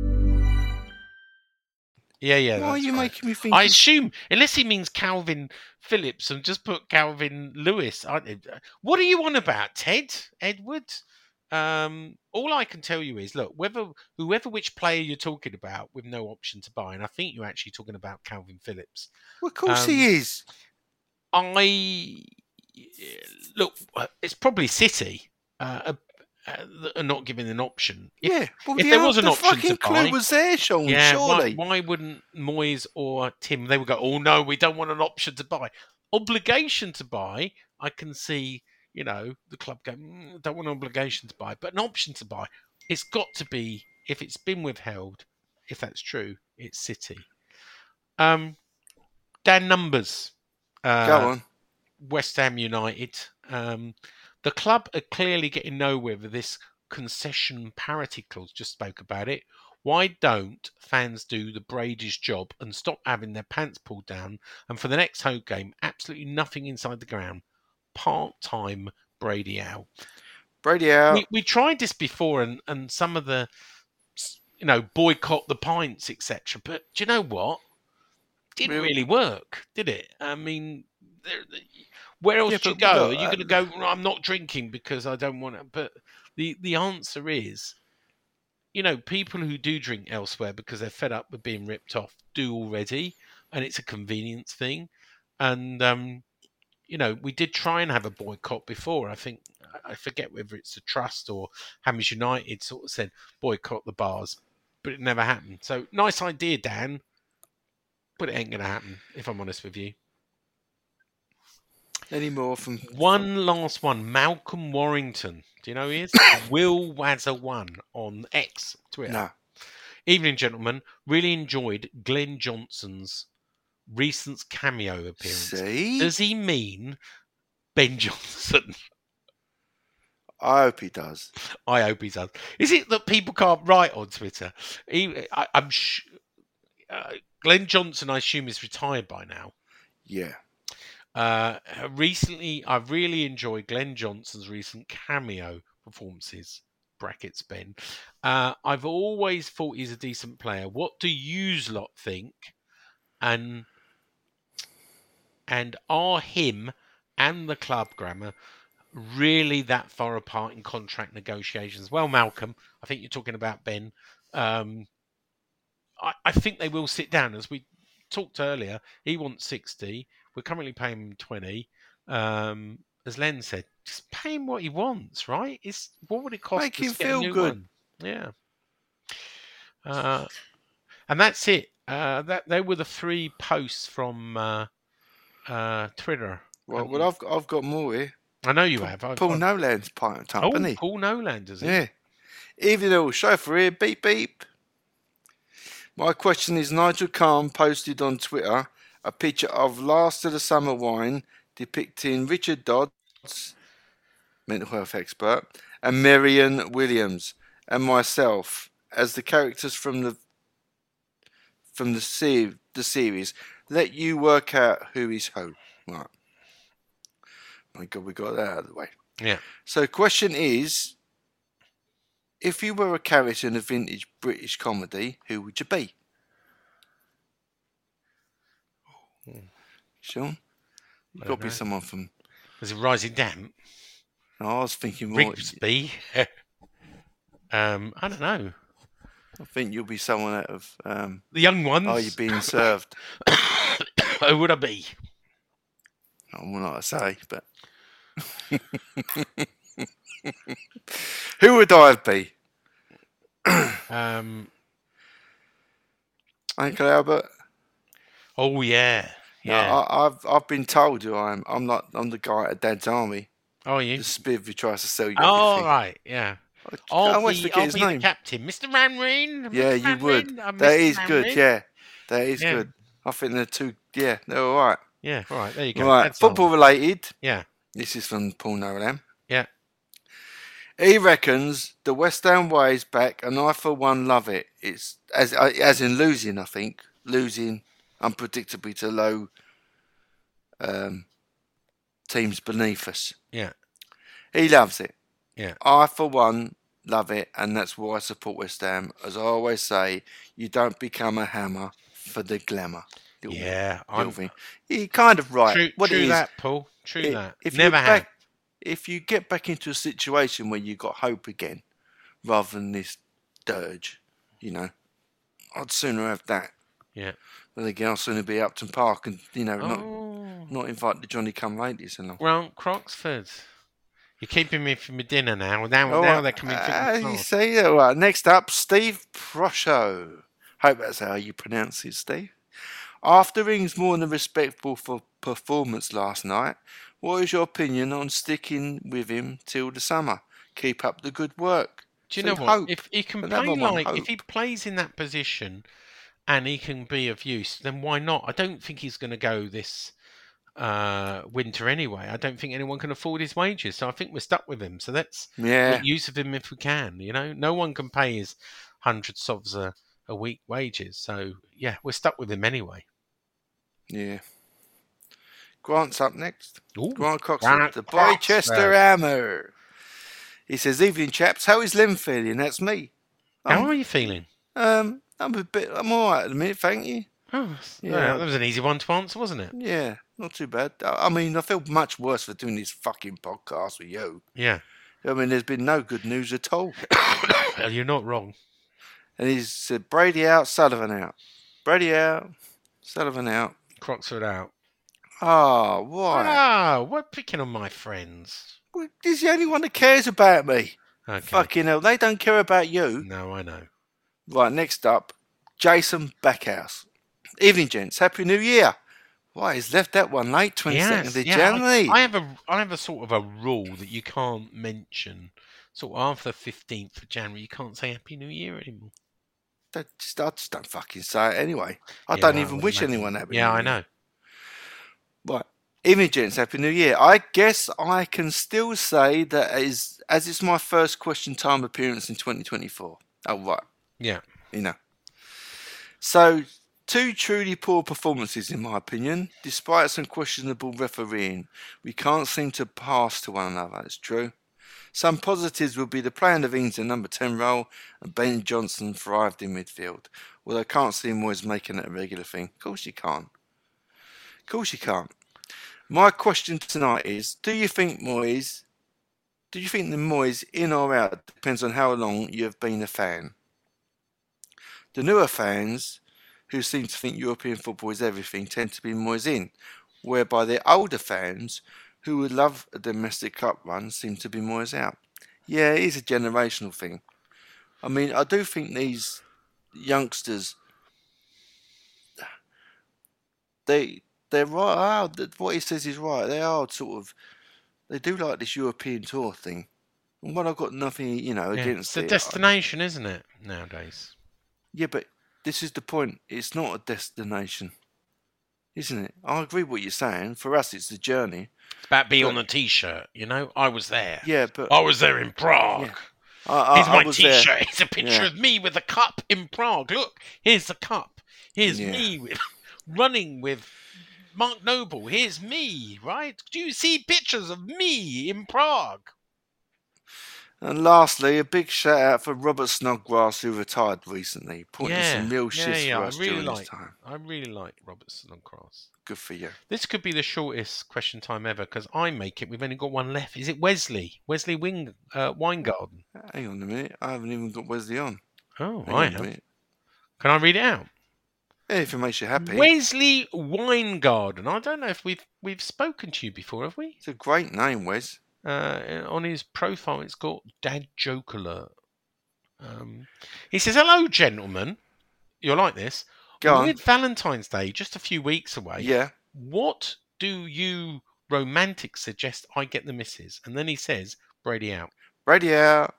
Yeah, yeah. Why are you right. making me think? I assume, unless he means Calvin Phillips and just put Calvin Lewis. I, what are you on about, Ted? Edward? Um, all I can tell you is, look, whether whoever which player you're talking about with no option to buy, and I think you're actually talking about Calvin Phillips. Well, of course um, he is. I look, it's probably City uh, uh, that are not giving an option. If, yeah, well, if the, there was an the option fucking to clue buy, was there, Sean. yeah, surely. why, why wouldn't Moyes or Tim? They would go, oh no, we don't want an option to buy. Obligation to buy, I can see. You know, the club go, mm, don't want an obligation to buy, but an option to buy. It's got to be, if it's been withheld, if that's true, it's City. Um, Dan, numbers. Uh, Go on. West Ham United. Um, the club are clearly getting nowhere with this concession parity clause. Just spoke about it. Why don't fans do the Brady's job and stop having their pants pulled down? And for the next home game, absolutely nothing inside the ground. Part-time Brady out. Brady out. We, we tried this before, and, and some of the, you know, boycott the pints, et cetera. But do you know what? Didn't really, really work, did it? I mean, there, where else yeah, do you but, go? look, Are you uh, going to go, I'm not drinking because I don't want to? But the, the answer is, you know, people who do drink elsewhere because they're fed up with being ripped off do already, and it's a convenience thing. And, um, you know, we did try and have a boycott before. I think, I forget whether it's the Trust or Hamish United sort of said boycott the bars, but it never happened. So nice idea, Dan, but it ain't going to happen, if I'm honest with you. Any more from... One last one. Malcolm Warrington. Do you know who he is? Will Wazza one on X, Twitter. No. Evening, gentlemen. Really enjoyed Glenn Johnson's recent cameo appearance. See? Does he mean Ben Johnson? I hope he does. I hope he does. Is it that people can't write on Twitter? He, I, I'm sh- uh, Glenn Johnson, I assume, is retired by now. Yeah. Uh, recently, I've really enjoyed Glenn Johnson's recent cameo performances. Brackets, Ben. Uh, I've always thought he's a decent player. What do you lot think? And and are him and the club, Grammar, really that far apart in contract negotiations? Well, Malcolm, I think you're talking about Ben. Um, I, I think they will sit down. As we talked earlier, he wants sixty. We're currently paying him twenty. Um, as Len said, just pay him what he wants, right? It's, what would it cost Make to him get a feel new good. one? Yeah. Uh, and that's it. Uh, that they were the three posts from uh, uh, Twitter. Well, Um, well, I've got, I've got more here. I know you have. I've, Paul I've, Noland's piped up, oh, hasn't he? Paul Noland, is he? Yeah. Even though chauffeur here, beep beep. My question is: Nigel Kahn posted on Twitter a picture of Last of the Summer Wine depicting Richard Dodds, mental health expert, and Marianne Williams, and myself as the characters from the from the se- the series. Let you work out who is who. Right. My God, we got that out of the way. Yeah. So, question is: if you were a character in a vintage British comedy, who would you be? Sean? You've I got to don't be know. someone from... Was it Rising Damp? No, I was thinking more... Rigsby? um, I don't know. I think you'll be someone out of... Um, The Young Ones? Are You Being Served? Who would I be? I will not say, but... Who would I be? um, Uncle Albert? oh, yeah. Yeah. No, I, I've I've been told who I am. I'm not. I'm the guy at Dad's Army. oh, you? The spiv who tries to sell you Oh, everything. right, yeah. I, I'll I always be, forget I'll his be the name. captain. Mister Ranrin. Yeah, Mister you would. Ranrin, I'm That Mister is good. Ranrin. Yeah, that is Yeah. good. I think they're two. Yeah, they're all right. Yeah, all right, there you go. Right, That's football all. related. Yeah, This is from Paul Nolan. yeah. He reckons the West Ham way is back, and I for one love it. It's as as in losing. I think losing unpredictably to low um, teams beneath us. Yeah. He loves it. Yeah. I for one love it, and that's why I support West Ham. As I always say, you don't become a hammer for the glamour. Little Yeah, little I'm thing. You're kind of right. true, what it true is, that, Paul. True i- that. If Never you're had. back, if you get back into a situation where you got hope again, rather than this dirge, you know, I'd sooner have that. Yeah. Then again, I'd sooner be at Upton Park and you know not Oh. not invite the Johnny Come Ladies along. Grant Croxford. You're keeping me for my dinner now. Now, All now right. they're coming Ah, to you the see, all right. Next up, Steve Prosho. Hope that's how you pronounce it, Steve. After Ings more than respectful for performance last night, what is your opinion on sticking with him till the summer? Keep up the good work. Do you So know what? hope. If he can But never play mind like, hope. if he plays in that position and he can be of use, then why not? I don't think he's going to go this uh, winter anyway. I don't think anyone can afford his wages, so I think we're stuck with him. So let's Yeah, make use of him if we can. You know, no one can pay his hundred sovs a, a week wages. So yeah, we're stuck with him anyway. yeah. Grant's up next. Ooh, Grant Cox, Grant the Coxford. Boychester Hammer. He says, "Evening, chaps. How is Lim feeling?" That's me. How Um, are you feeling? Um, I'm a bit. I'm all right at the minute, thank you. Oh, Yeah. yeah, that was an easy one to answer, wasn't it? Yeah, not too bad. I I mean, I feel much worse for doing this fucking podcast with you. Yeah. I mean, there's been no good news at all. Well, you're not wrong. And he's said Brady out, Sullivan out. Brady out, Sullivan out. Croxford out. Ah, why? Ah, we're picking on my friends. Well, he's the only one that cares about me. Okay. Fucking hell, they don't care about you. No, I know. Right, next up, Jason Backhouse. Evening, gents. Happy New Year. Why, he's left that one late, twenty-second Yes, of yeah, January. I, I have a, I have a sort of a rule that you can't mention. Sort of after the fifteenth of January, you can't say Happy New Year anymore. That just, I just don't fucking say it anyway. I Yeah, don't I even would wish imagine. anyone happy. Yeah, New I Year. know. Right. Evening, gents. Happy New Year. I guess I can still say that is as it's my first question time appearance in twenty twenty-four. Oh, right. Yeah. You know. So, two truly poor performances, in my opinion, despite some questionable refereeing. We can't seem to pass to one another. It's true. Some positives would be the playing of Ings in number ten role and Ben Johnson thrived in midfield. Well, I can't see Moyes making it a regular thing. Of course you can't. Of course you can't. My question tonight is, do you think Moyes, do you think the Moyes in or out depends on how long you have been a fan? The newer fans, who seem to think European football is everything, tend to be Moyes in, whereby the older fans, who would love a domestic cup run, seem to be Moyes out. Yeah, it is a generational thing. I mean, I do think these youngsters, they they're right. Ah, what he says is right. They are sort of, they do like this European tour thing. And when I've got nothing, you know, Yeah. against It's a it. I- destination, isn't it, nowadays? yeah, but this is the point. It's not a destination, isn't it? I agree with what you're saying. For us, it's the journey. It's about being But- on the T-shirt, you know? I was there. Yeah, but I was there in Prague. Yeah. I, I, Here's I my was there. T-shirt. It's a picture Yeah. of me with a cup in Prague. Look, here's the cup. Here's Yeah. me with, running with Mark Noble. Here's me, right? Do you see pictures of me in Prague? And lastly, a big shout out for Robert Snodgrass, who retired recently, pointing Yeah, some real yeah, shifts yeah. for I us really during like. this time. I really like Robertson and Cross. Good for you. This could be the shortest question time ever because I make it. We've only got one left. Is it Wesley? Wesley Wing uh, Weingarten. Hang on a minute. I haven't even got Wesley on. Oh, Hang I on a have. minute. Can I read it out? Yeah, if it makes you happy. Wesley Weingarten. I don't know if we've we've spoken to you before, have we? It's a great name, Wes. Uh, on his profile, it's got Dad Joke Alert. Um, he says, "Hello, gentlemen. You'll like this. Go on. With Valentine's Day just a few weeks away, Yeah. what do you romantics suggest I get the missus?" And then he says, "Brady out." Brady out.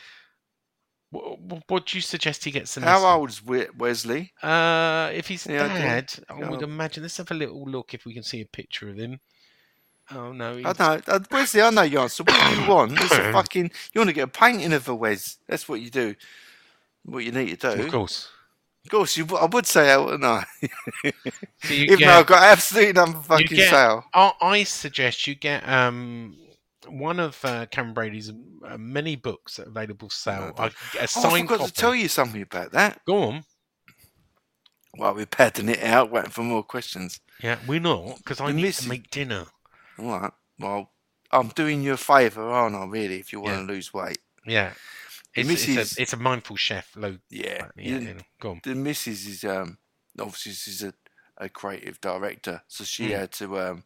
What, what do you suggest he gets the How missus? old's We- Wesley? Uh, if he's Yeah, okay. dad, I Go would on. imagine. Let's have a little look if we can see a picture of him. Oh no, he's... I know. Uh, Wesley, I know your answer. What you want is a fucking... You want to get a painting of a Wes. That's what you do. What you need to do. Of course. Of course, you, I would say that, wouldn't I? So you Even get- though I've got absolutely none for you fucking get- sale. I, I suggest you get um one of uh, Cameron Brady's uh, many books that are available for sale. I, a Oh, I signed forgot copy. to tell you something about that. Go on. Well, we're padding it out, waiting for more questions. Yeah, we're not because I The need missus- to make dinner. All right. Well, I'm doing you a favour, aren't I, really, if you want Yeah. to lose weight? Yeah, The it's, it's, missus- a, it's a mindful chef. Low. Yeah. yeah, You- yeah. Go on. The missus is, um, obviously, she's a, a creative director, so she Mm. had to um,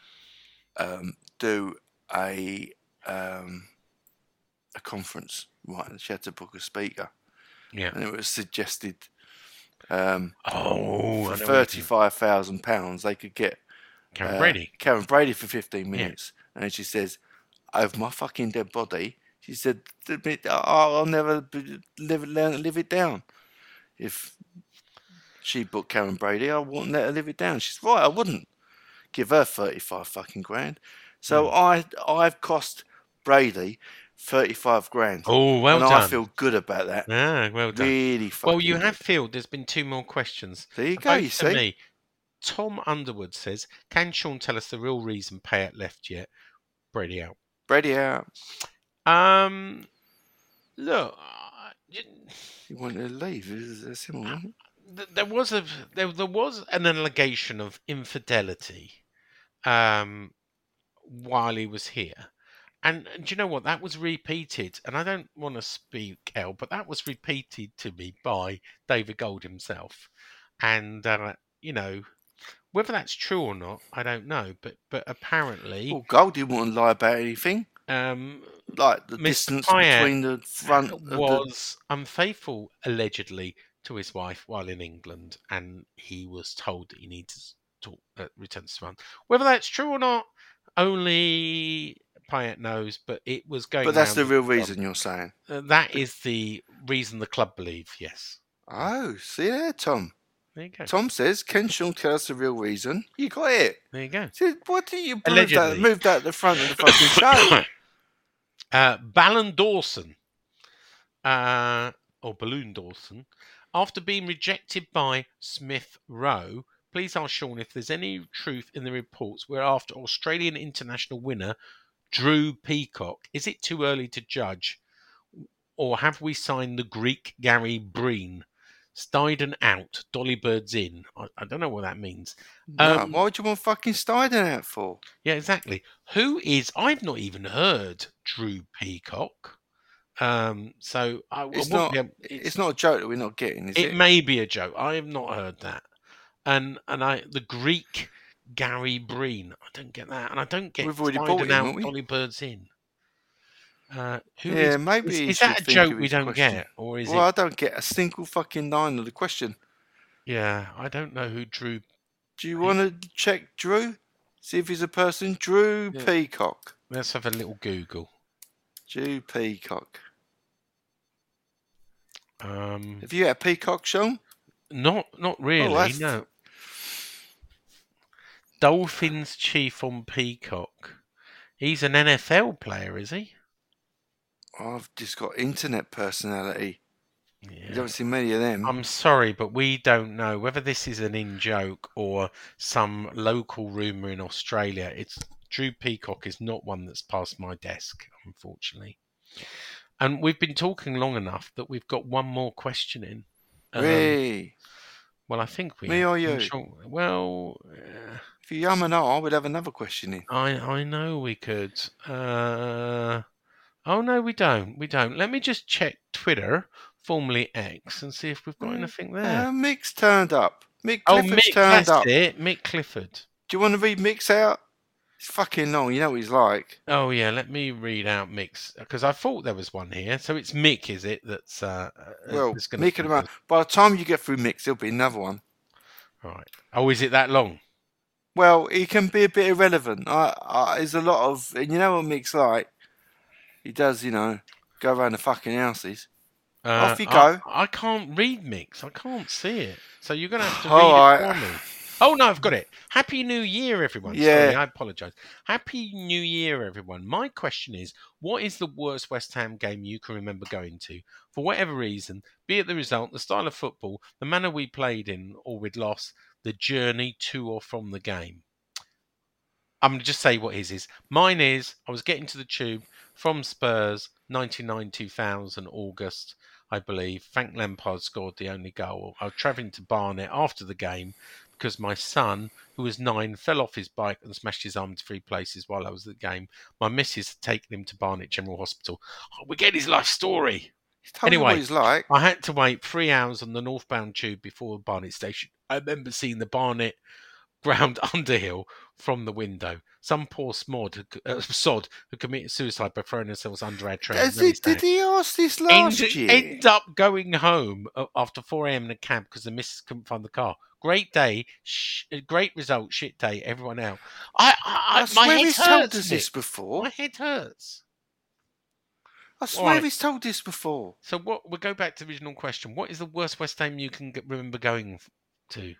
um, do a um, a conference, right? And she had to book a speaker. Yeah. And it was suggested um, Oh, I for know what you- thirty-five thousand pounds they could get Karen uh, Brady. Karen Brady for fifteen minutes. And then she says, over my fucking dead body, she said, I'll I'll never be- live, it- live it down. If she booked Karen Brady, I wouldn't let her live it down. She's right, I wouldn't give her thirty-five fucking grand. So Hmm. I, I've cost Brady thirty-five grand. Oh, well and done. I feel good about that. Ah, well done. Really fucking Well, you good. have filled. There's been two more questions. There you Both go, you for see. me. Tom Underwood says, "Can Sean tell us the real reason Payet left yet?" Brady out. Brady out. Um, look, uh, you- You want to leave? Is it simple, isn't it? th- there was a there, there was an allegation of infidelity, um, while he was here, and, and do you know what? That was repeated, and I don't want to speak ill, but that was repeated to me by David Gold himself, and uh, you know. Whether that's true or not, I don't know. But but apparently, Well, Gold didn't want to lie about anything. um, Like the Mister distance Payet between the front of the... was unfaithful allegedly to his wife while in England, and he was told that he needs to uh, return to France. Whether that's true or not, only Payet knows. But it was going. But that's round the real club. reason you're saying. Uh, that is the reason the club believe. Yes. Oh, see there, Tom. There you go. Tom says, can Sean tell us the real reason? You got it. There you go. See, what do you move that, Allegedly. move that at the front of the fucking show? Uh, Ballon Dawson, uh, or Balloon Dawson, after being rejected by Smith Rowe, please ask Sean if there's any truth in the reports where after Australian international winner Drew Peacock, is it too early to judge, or have we signed the Greek Gary Breen? Stuyden out, Dolly Birds in. I, I don't know what that means. No, Um, why would you want fucking Stuyden out for? Yeah, exactly. Who is? I've not even heard Drew Peacock. Um, so I, I It's wouldn't not. be able- It's not a joke that we're not getting, is It it? may be a joke. I have not heard that. And and I the Greek Gary Breen. I don't get that, and I don't get We've already Stuyden bought him, out, haven't we? Dolly Birds in. Uh, who Yeah, is- maybe is, he is that should a think joke of we his don't question. get, or is Well, it? I don't get a single fucking line of the question. Yeah, I don't know who Drew. Do you want to check Drew? See if he's a person? Drew Yeah. Peacock. Let's have a little Google. Drew Peacock. Um, Have you had a peacock, Sean? Not not really, that's- no. Dolphins chief on Peacock. He's an N F L player, is he? I've just got internet personality. You Yeah. don't see many of them. I'm sorry, but we don't know whether this is an in joke or some local rumour in Australia. It's Drew Peacock is not one that's passed my desk, unfortunately. And we've been talking long enough that we've got one more question in. Um, Really? Well, I think we. Me or I'm you? sure- well, uh, If you yum and ah, we'd have another question in. I I know we could. Uh, oh no, we don't. We don't. Let me just check Twitter, formerly X, and see if we've got anything there. Uh, Mick's turned up. Mick oh, Clifford's Mick, turned that's up. it. Mick Clifford. Do you want to read Mick's out? It's fucking long. You know what he's like. Oh yeah, let me read out Mick's because I thought there was one here. So it's Mick, is it? That's uh. uh, Well, that's gonna Mick and around. By the time you get through Mick's, there'll be another one. Right. Oh, is it that long? Well, he can be a bit irrelevant. I, I, there's a lot of, and you know what Mick's like. He does, you know, go around the fucking houses. Uh, Off you go. I, I can't read Mick's. I can't see it. So you're going to have to All read right. it for me. Oh, no, I've got it. Happy New Year, everyone. Yeah. Sorry, I apologise. Happy New Year, everyone. My question is, what is the worst West Ham game you can remember going to? For whatever reason, be it the result, the style of football, the manner we played in or we'd lost, the journey to or from the game. I'm going to just say what his is. Mine is, I was getting to the tube from Spurs, ninety-nine two thousand, August, I believe. Frank Lampard scored the only goal. I was travelling to Barnet after the game because my son, who was nine, fell off his bike and smashed his arm to three places while I was at the game. My missus had taken him to Barnet General Hospital. Oh, we get his life story. He's told you Anyway, what he's like. I had to wait three hours on the northbound tube before Barnet station. I remember seeing the Barnet ground Underhill from the window. Some poor smod, had- uh, sod who committed suicide by throwing themselves under our train. Does Really he, did sad. he ask this last End, year? end up going home uh, after four a.m. in a cab because the missus couldn't find the car. Great day, sh- great result, shit day, everyone out. I, I, I I swear my head he's told hurts, us this Nick. before. My head hurts. I swear Right. he's told this before. So what? We'll go back to the original question. What is the worst West Ham you can get, remember going f- to?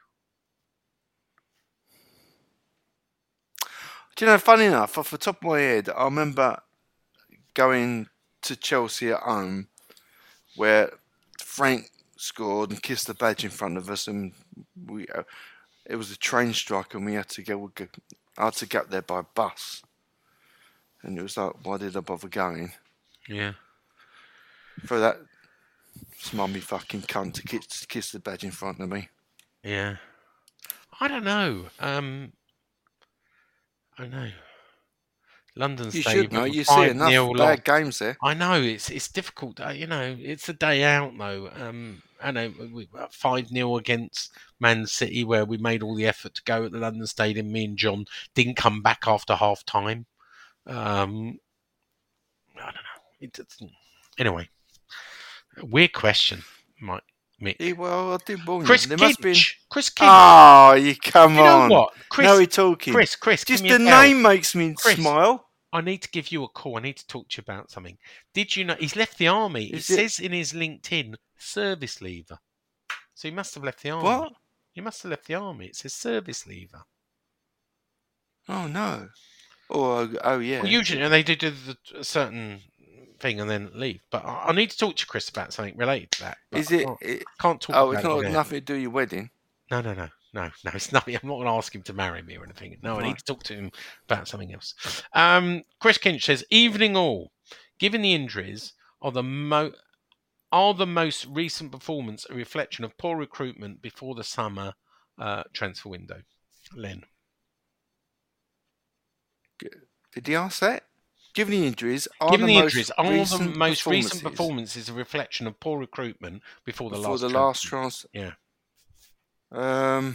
Do you know, funny enough, off the top of my head, I remember going to Chelsea at home where Frank scored and kissed the badge in front of us, and we uh, it was a train strike, and we had to go. I had to get there by bus, and it was like, why did I bother going? Yeah. For that smummy fucking cunt to kiss, kiss the badge in front of me. Yeah. I don't know. Um, I don't know. London You Stadium. should know. was a You see enough five nil bad loss. games there. I know it's it's difficult. Uh, you know, it's a day out though. Um, I know we five nil against Man City, where we made all the effort to go at the London Stadium. Me and John didn't come back after half time. Um, I don't know. It, it's, anyway, weird question, Mike. Mick. Yeah, well, I did warn Chris you. There must be. Kinch. Chris Kinch. Oh, you come you know on. what? Chris, now we're talking. Chris, Chris, Just give me the a bell. name makes me Chris. smile. I need to give you a call. I need to talk to you about something. Did you know he's left the army? Is it, it- says in his LinkedIn, service leaver. So he must have left the army. What? He must have left the army. It says service leaver. Oh no. Oh, oh yeah. Well, usually and they do do the, a certain thing and then leave. But I, I need to talk to Chris about something related to that. But Is I it? can't, it can't talk oh, about it's it not on air. nothing to do with your wedding. No, no, no, no, no. It's nothing. I'm not going to ask him to marry me or anything. No, I need Right. to talk to him about something else. Um, Chris Kinch says, "Evening all. Given the injuries, are the mo- are the most recent performance a reflection of poor recruitment before the summer uh, transfer window?" Len. Did he ask that? Given the injuries, are Given the, the most injuries, are the recent most recent performances performances a reflection of poor recruitment before the before last the transfer? last transfer? Yeah. Um,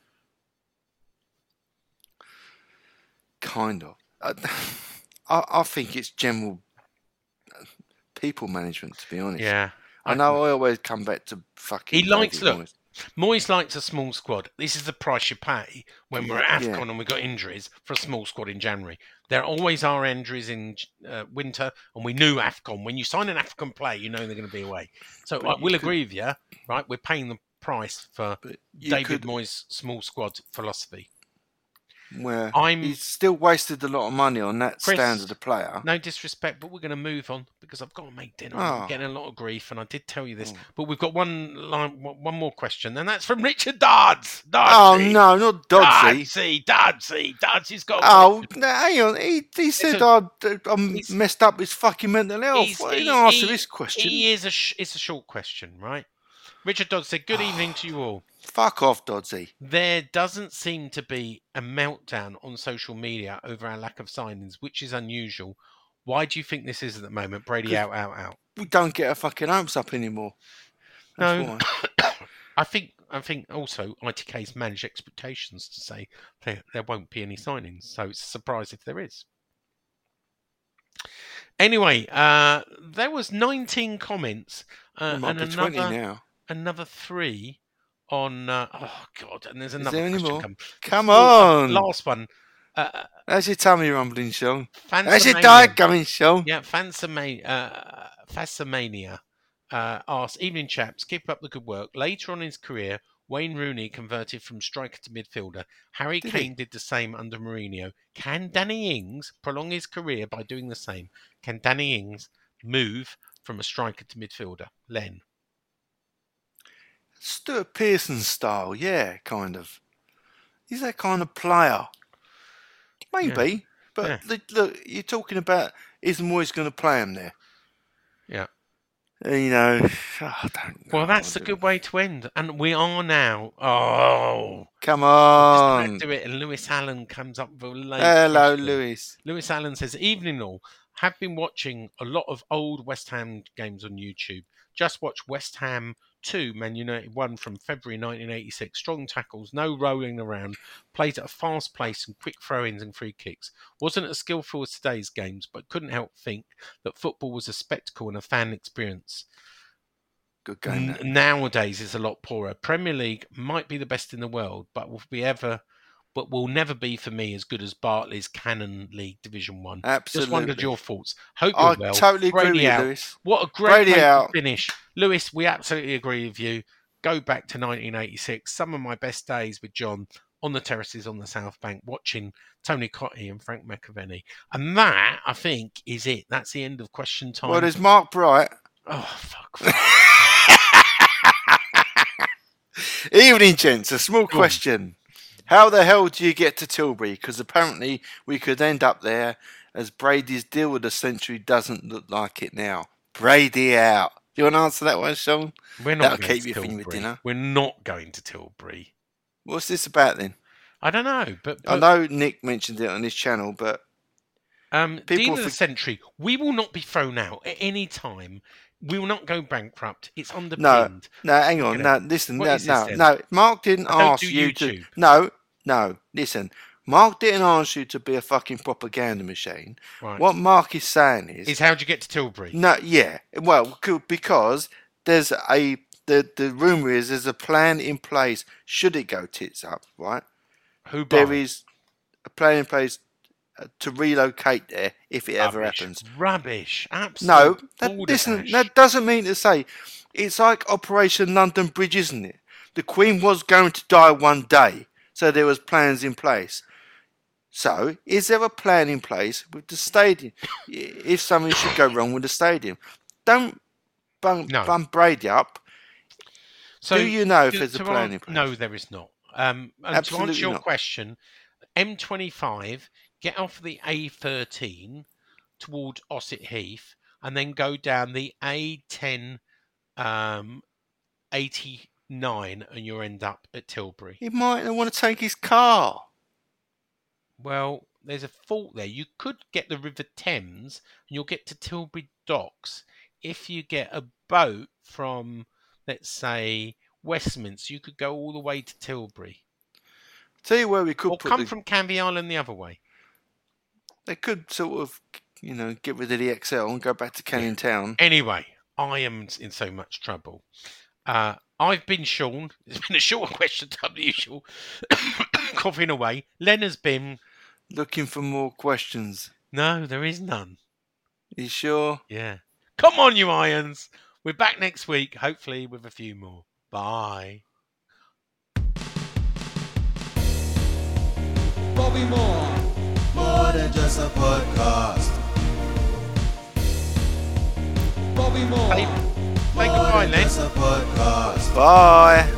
kind of. I, I, I think it's general people management, to be honest. Yeah. I know I always come back to fucking. He likes- David look, Moyes. Moyes likes a small squad. This is the price you pay when we're at Yeah. AFCON and we've got injuries for a small squad in January. There always are injuries in uh, winter, and we knew AFCON. When you sign an AFCON player, you know they're going to be away. So But I you will could- agree with you, right? We're paying the price for But you David could, Moyes' small squad philosophy. where I'm- he's still wasted a lot of money on that Chris, standard of player. No disrespect, but we're going to move on because I've got to make dinner. Oh. I'm getting a lot of grief, and I did tell you this. Oh. But we've got one line, one more question, and that's from Richard Dards. Oh Dardsy. no, not Dodsey. Dardsy, Dardsy, Dardsy's got. a Oh, question. no, hang on. He, he said a- I'd, I'm he's- messed up his fucking mental health. He's- Why he- didn't answer he- this question? He is a. Sh- it's a short question, right? Richard Dodd said, "Good evening to you all. Fuck off, Dodsey. There doesn't seem to be a meltdown on social media over our lack of signings, which is unusual. Why do you think this is at the moment? Brady out, out, out. We don't get our fucking hopes up anymore. That's No. why. I think I think also I T K's managed expectations to say there, there won't be any signings, so it's a surprise if there is. Anyway, uh, there was nineteen comments uh, It might and be another twenty now. another three on. Uh, oh God! And there's another there any question more? come. Come Oh, uh, on. last one. Uh, How's your tummy rumbling, Sean? How's your Fansamania. diet going, Sean? Yeah, Fansama- uh, Fasamania uh, asks, evening chaps, keep up the good work. Later on in his career, Wayne Rooney converted from striker to midfielder. Harry Did Kane he? did the same under Mourinho. Can Danny Ings prolong his career by doing the same? Can Danny Ings move from a striker to midfielder? Len. Stuart Pearson style, yeah, kind of. He's that kind of player. Maybe, but Yeah. the, look, you're talking about is Moyes going to play him there? Yeah. Uh, You know, oh, I don't know. Well, that's a good way to end. And we are now. Oh. Come Just on. about to do it. And Lewis Allen comes up with a late Hello, question. Lewis. Lewis Allen says, evening all. Have been watching a lot of old West Ham games on YouTube. Just watched West Ham two, Man United one from February nineteen eighty-six. Strong tackles, no rolling around. Played at a fast pace and quick throw-ins and free kicks. Wasn't as skillful as today's games, but couldn't help think that football was a spectacle and a fan experience. Good game. that. N- nowadays it's a lot poorer. Premier League might be the best in the world, but will be ever, but will never be for me as good as Bartley's Cannon League Division One. Absolutely. Just wondered your thoughts. Hope you're I well. totally agree Brady with you, out. Lewis. What a great Brady way out. to finish, Lewis. We absolutely agree with you. Go back to nineteen eighty-six. Some of my best days with John on the terraces on the South Bank, watching Tony Cottee and Frank McAvenny. And that, I think, is it. That's the end of question time. Well, there's Mark Bright. Oh fuck. Evening, gents. A small question. How the hell do you get to Tilbury? Because apparently we could end up there, as Brady's deal with the century doesn't look like it now. Brady out. Do you want to answer that one, Sean? We're not That'll going keep to you thinking with Tilbury. dinner. We're not going to Tilbury. What's this about then? I don't know, but, I but know Nick mentioned it on his channel, but um, people Dean of the for- Century, we will not be thrown out at any time. We will not go bankrupt. It's no, underpinned. no, hang on, Look no, at it. listen, What no, is this no, then? no. Mark didn't I don't ask do you to. YouTube. No, no, listen. Mark didn't ask you to be a fucking propaganda machine. Right. What Mark is saying is, Is how do you get to Tilbury? no, yeah, well, c- because there's a the the rumor is there's a plan in place. Should it go tits up, right? Who by? There is a plan in place uh, to relocate there if it ever Rubbish. happens. Rubbish. Absolute No, that, balderdash. listen, that doesn't mean to say it's like Operation London Bridge, isn't it? The Queen was going to die one day, so there was plans in place. So, is there a plan in place with the stadium? If something should go wrong with the stadium, don't bum, No. bum Brady up. So Do you know if to- there's a to plan an- in place? No, there is not. Um, and to Absolutely answer your not. question, M twenty-five, get off the A thirteen toward Ossett Heath, and then go down the A ten um, eighty-nine, and you'll end up at Tilbury. He might not want to take his car. Well, there's a fault there. You could get the River Thames, and you'll get to Tilbury Docks. If you get a boat from, let's say, Westminster, you could go all the way to Tilbury. Tell you where we could Or put come the, from Canvey Island the other way. they could sort of, you know, get rid of the X L and go back to Canning Town. Anyway, I am in so much trouble. Uh, I've been Sean. It's been a shorter question time than usual. Coughing away. Len has been... Looking for more questions. No, there is none. You sure? Yeah. Come on, you Irons. We're back next week, hopefully with a few more. Bye. Bobby Moore. More than just a podcast. Bobby Moore. Say, say goodbye, Len. Just a podcast. Bye.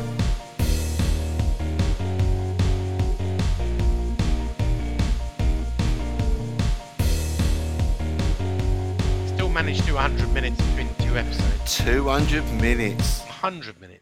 Still managed to do one hundred minutes between two episodes. two hundred minutes. one hundred minutes.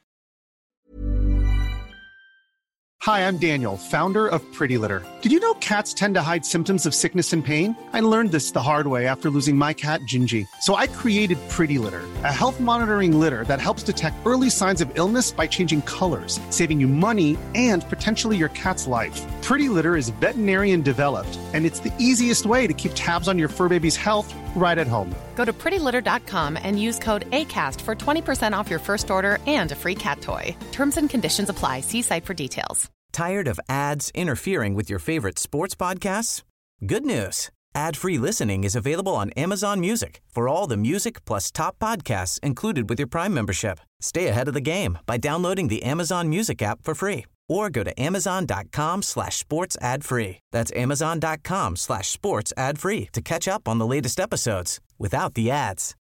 Hi, I'm Daniel, founder of Pretty Litter. Did you know cats tend to hide symptoms of sickness and pain? I learned this the hard way after losing my cat, Gingy. So I created Pretty Litter, a health monitoring litter that helps detect early signs of illness by changing colors, saving you money and potentially your cat's life. Pretty Litter is veterinarian developed, and it's the easiest way to keep tabs on your fur baby's health right at home. Go to pretty litter dot com and use code ACAST for twenty percent off your first order and a free cat toy. Terms and conditions apply. See site for details. Tired of ads interfering with your favorite sports podcasts? Good news. Ad-free listening is available on Amazon Music for all the music plus top podcasts included with your Prime membership. Stay ahead of the game by downloading the Amazon Music app for free or go to amazon.com slash sports ad free. That's amazon.com slash sports ad free to catch up on the latest episodes without the ads.